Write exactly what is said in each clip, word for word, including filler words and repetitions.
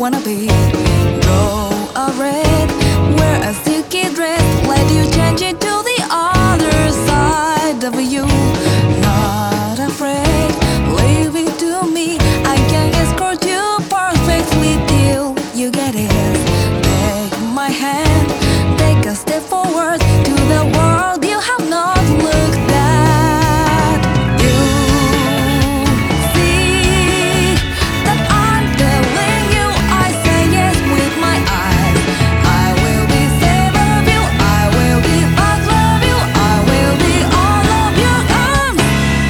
wanna be. Draw a red, wear a silky dress, let you change it to the other side of you. Not afraid, leave it to me. I can escort you perfectly till you get it. Take my hand, take a step forward to the world you have not looked at. You see that I'm telling you, I say yes with my eyes. I will be safe of you, I will be part of you, I will be all of your arms.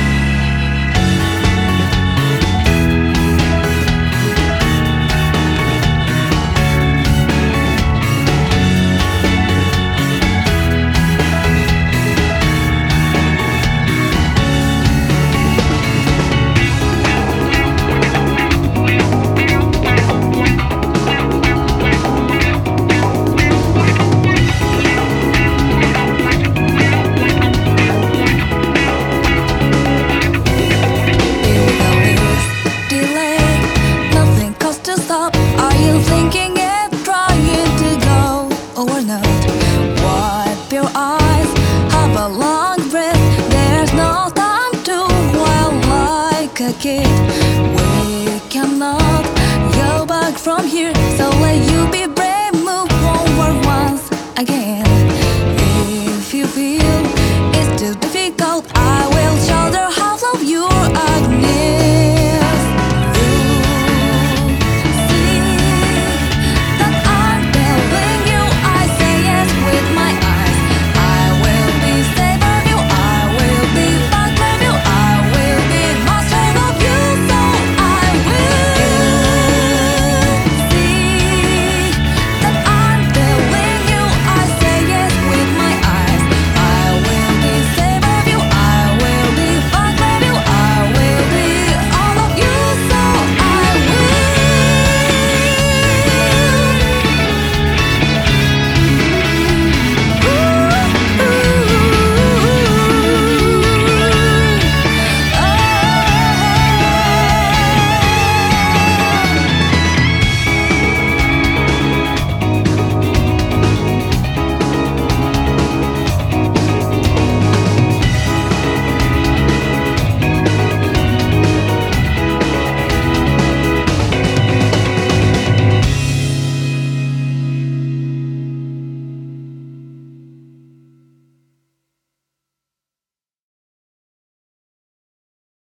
Are you thinking it, trying to go or not? Wipe your eyes, have a long breath. There's no time to wail like a kid. We cannot go back from here, so let you be brave, move forward once again.